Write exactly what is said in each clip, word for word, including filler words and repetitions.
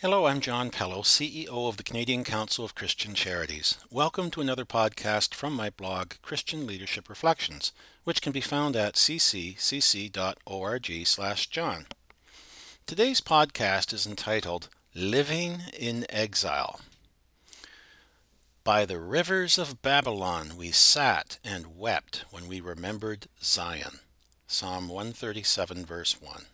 Hello, I'm John Pello, C E O of the Canadian Council of Christian Charities. Welcome to another podcast from my blog, Christian Leadership Reflections, which can be found at c c c c dot org slash John. Today's podcast is entitled Living in Exile. By the rivers of Babylon we sat and wept when we remembered Zion. Psalm one thirty-seven, verse one.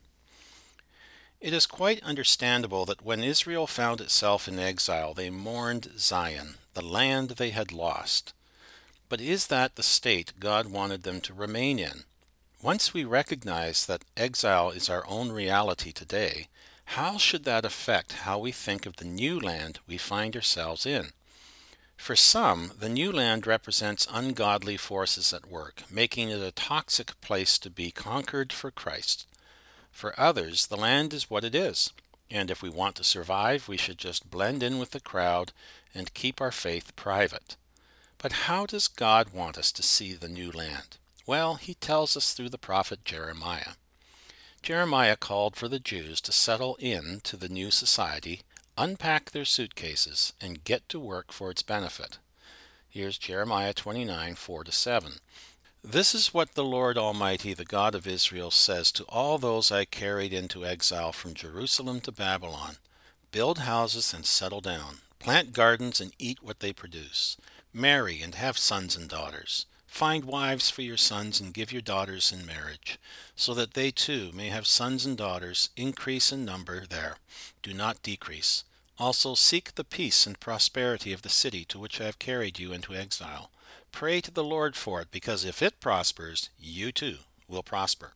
It is quite understandable that when Israel found itself in exile, they mourned Zion, the land they had lost. But is that the state God wanted them to remain in? Once we recognize that exile is our own reality today, how should that affect how we think of the new land we find ourselves in? For some, the new land represents ungodly forces at work, making it a toxic place to be conquered for Christ. For others, the land is what it is, and if we want to survive, we should just blend in with the crowd and keep our faith private. But how does God want us to see the new land? Well, he tells us through the prophet Jeremiah. Jeremiah called for the Jews to settle in to the new society, unpack their suitcases, and get to work for its benefit. Here's Jeremiah twenty-nine, four to seven. This is what the Lord Almighty, the God of Israel, says to all those I carried into exile from Jerusalem to Babylon. Build houses and settle down. Plant gardens and eat what they produce. Marry and have sons and daughters. Find wives for your sons and give your daughters in marriage, so that they too may have sons and daughters. Increase in number there. Do not decrease. Also seek the peace and prosperity of the city to which I have carried you into exile. Pray to the Lord for it, because if it prospers, you too will prosper.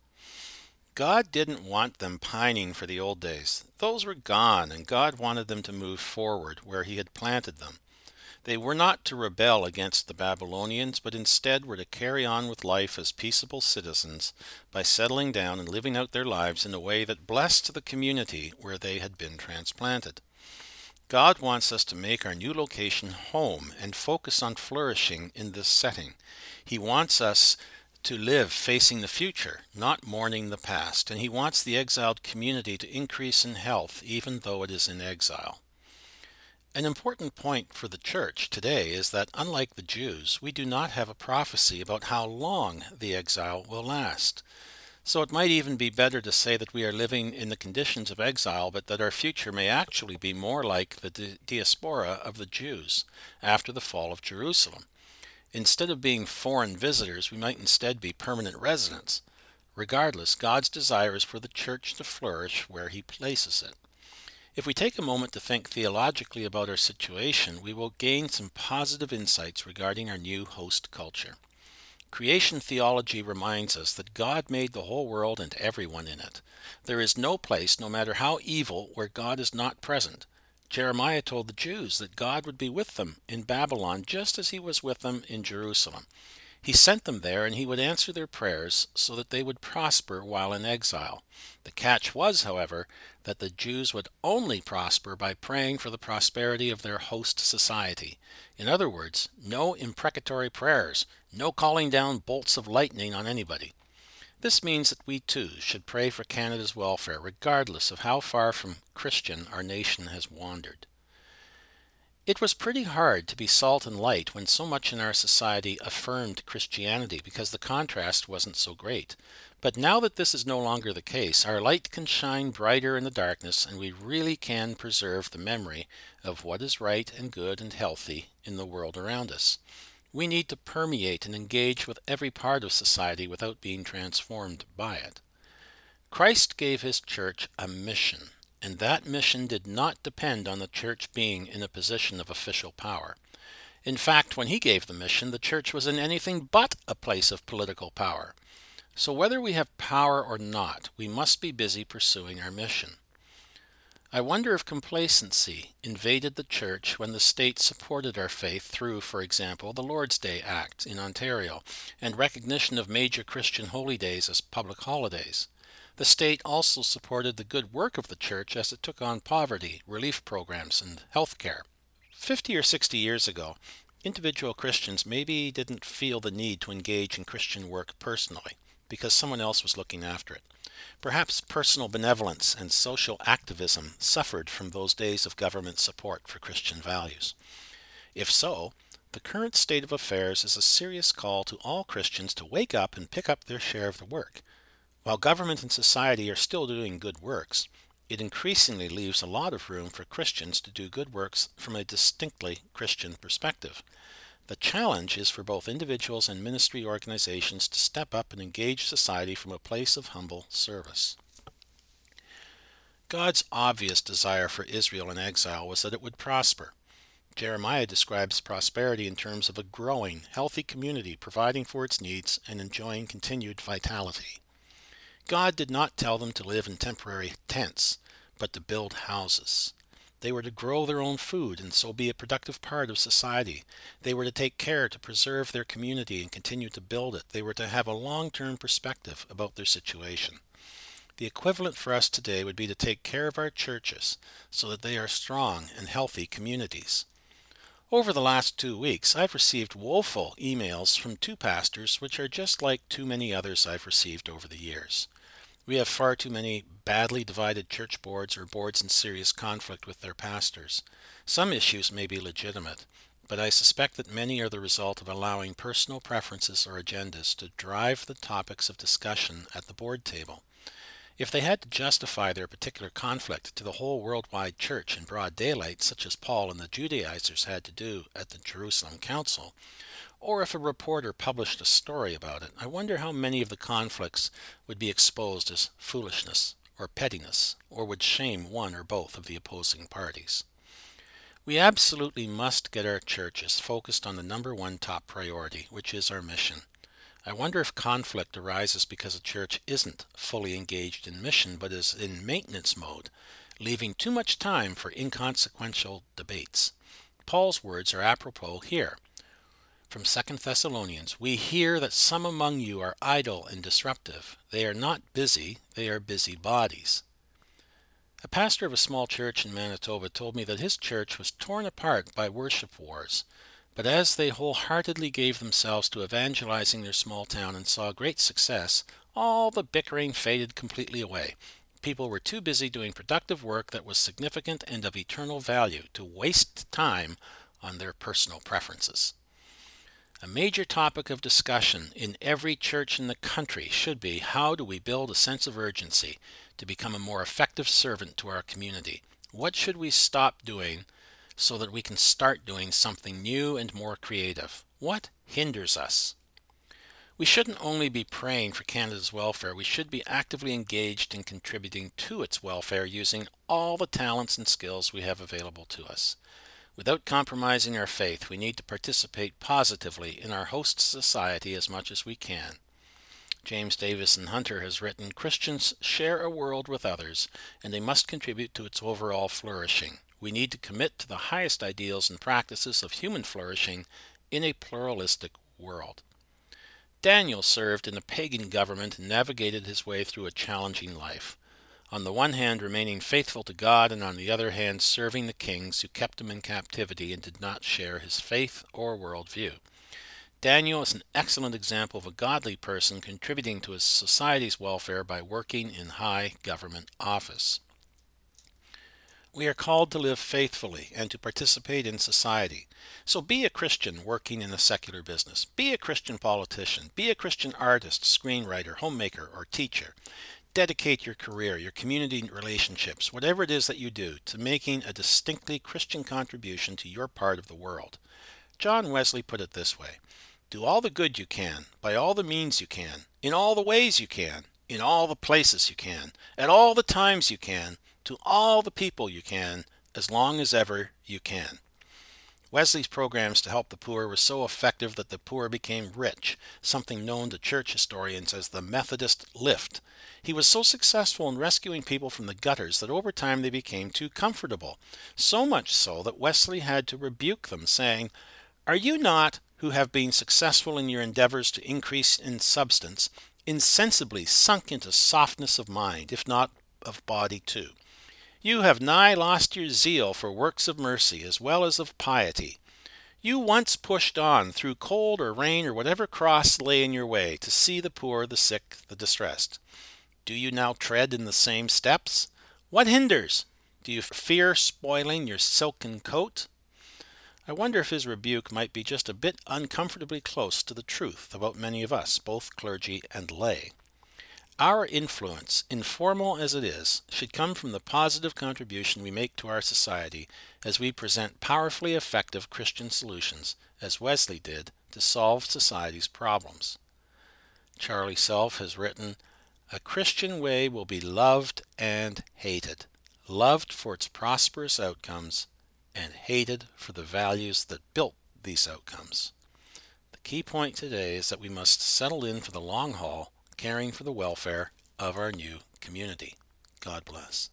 God didn't want them pining for the old days. Those were gone, and God wanted them to move forward where he had planted them. They were not to rebel against the Babylonians, but instead were to carry on with life as peaceable citizens by settling down and living out their lives in a way that blessed the community where they had been transplanted. God wants us to make our new location home and focus on flourishing in this setting. He wants us to live facing the future, not mourning the past, and he wants the exiled community to increase in health even though it is in exile. An important point for the church today is that, unlike the Jews, we do not have a prophecy about how long the exile will last. So it might even be better to say that we are living in the conditions of exile, but that our future may actually be more like the di- diaspora of the Jews after the fall of Jerusalem. Instead of being foreign visitors, we might instead be permanent residents. Regardless, God's desire is for the church to flourish where he places it. If we take a moment to think theologically about our situation, we will gain some positive insights regarding our new host culture. Creation theology reminds us that God made the whole world and everyone in it. There is no place, no matter how evil, where God is not present. Jeremiah told the Jews that God would be with them in Babylon just as he was with them in Jerusalem. He sent them there and he would answer their prayers so that they would prosper while in exile. The catch was, however, that the Jews would only prosper by praying for the prosperity of their host society. In other words, no imprecatory prayers, no calling down bolts of lightning on anybody. This means that we too should pray for Canada's welfare, regardless of how far from Christian our nation has wandered. It was pretty hard to be salt and light when so much in our society affirmed Christianity because the contrast wasn't so great. But now that this is no longer the case, our light can shine brighter in the darkness, and we really can preserve the memory of what is right and good and healthy in the world around us. We need to permeate and engage with every part of society without being transformed by it. Christ gave his church a mission, and that mission did not depend on the church being in a position of official power. In fact, when he gave the mission, the church was in anything but a place of political power. So whether we have power or not, we must be busy pursuing our mission. I wonder if complacency invaded the church when the state supported our faith through, for example, the Lord's Day Act in Ontario and recognition of major Christian holy days as public holidays. The state also supported the good work of the church as it took on poverty, relief programs, and health care. Fifty or sixty years ago, individual Christians maybe didn't feel the need to engage in Christian work personally because someone else was looking after it. Perhaps personal benevolence and social activism suffered from those days of government support for Christian values. If so, the current state of affairs is a serious call to all Christians to wake up and pick up their share of the work. While government and society are still doing good works, it increasingly leaves a lot of room for Christians to do good works from a distinctly Christian perspective. The challenge is for both individuals and ministry organizations to step up and engage society from a place of humble service. God's obvious desire for Israel in exile was that it would prosper. Jeremiah describes prosperity in terms of a growing, healthy community providing for its needs and enjoying continued vitality. God did not tell them to live in temporary tents, but to build houses. They were to grow their own food and so be a productive part of society. They were to take care to preserve their community and continue to build it. They were to have a long-term perspective about their situation. The equivalent for us today would be to take care of our churches so that they are strong and healthy communities. Over the last two weeks, I've received woeful emails from two pastors which are just like too many others I've received over the years. We have far too many badly divided church boards or boards in serious conflict with their pastors. Some issues may be legitimate, but I suspect that many are the result of allowing personal preferences or agendas to drive the topics of discussion at the board table. If they had to justify their particular conflict to the whole worldwide church in broad daylight, such as Paul and the Judaizers had to do at the Jerusalem Council, or if a reporter published a story about it, I wonder how many of the conflicts would be exposed as foolishness or pettiness, or would shame one or both of the opposing parties. We absolutely must get our churches focused on the number one top priority, which is our mission. I wonder if conflict arises because a church isn't fully engaged in mission but is in maintenance mode, leaving too much time for inconsequential debates. Paul's words are apropos here. From Second Thessalonians, we hear that some among you are idle and disruptive. They are not busy, they are busybodies. A pastor of a small church in Manitoba told me that his church was torn apart by worship wars. But as they wholeheartedly gave themselves to evangelizing their small town and saw great success, all the bickering faded completely away. People were too busy doing productive work that was significant and of eternal value to waste time on their personal preferences. A major topic of discussion in every church in the country should be, how do we build a sense of urgency to become a more effective servant to our community? What should we stop doing so that we can start doing something new and more creative? What hinders us? We shouldn't only be praying for Canada's welfare, we should be actively engaged in contributing to its welfare using all the talents and skills we have available to us. Without compromising our faith, we need to participate positively in our host society as much as we can. James Davison Hunter has written, Christians share a world with others, and they must contribute to its overall flourishing. We need to commit to the highest ideals and practices of human flourishing in a pluralistic world. Daniel served in a pagan government and navigated his way through a challenging life. On the one hand, remaining faithful to God, and on the other hand, serving the kings who kept him in captivity and did not share his faith or worldview. Daniel is an excellent example of a godly person contributing to his society's welfare by working in high government office. We are called to live faithfully and to participate in society. So be a Christian working in a secular business. Be a Christian politician. Be a Christian artist, screenwriter, homemaker, or teacher. Dedicate your career, your community relationships, whatever it is that you do, to making a distinctly Christian contribution to your part of the world. John Wesley put it this way: do all the good you can, by all the means you can, in all the ways you can, in all the places you can, at all the times you can, to all the people you can, as long as ever you can. Wesley's programs to help the poor were so effective that the poor became rich, something known to church historians as the Methodist lift. He was so successful in rescuing people from the gutters that over time they became too comfortable, so much so that Wesley had to rebuke them, saying, "Are you not, who have been successful in your endeavors to increase in substance, insensibly sunk into softness of mind, if not of body too? You have nigh lost your zeal for works of mercy as well as of piety. You once pushed on through cold or rain or whatever cross lay in your way to see the poor, the sick, the distressed. Do you now tread in the same steps? What hinders? Do you fear spoiling your silken coat? I wonder if his rebuke might be just a bit uncomfortably close to the truth about many of us, both clergy and lay. Our influence, informal as it is, should come from the positive contribution we make to our society as we present powerfully effective Christian solutions, as Wesley did, to solve society's problems. Charlie Self has written, "A Christian way will be loved and hated, loved for its prosperous outcomes and hated for the values that built these outcomes." The key point today is that we must settle in for the long haul, caring for the welfare of our new community. God bless.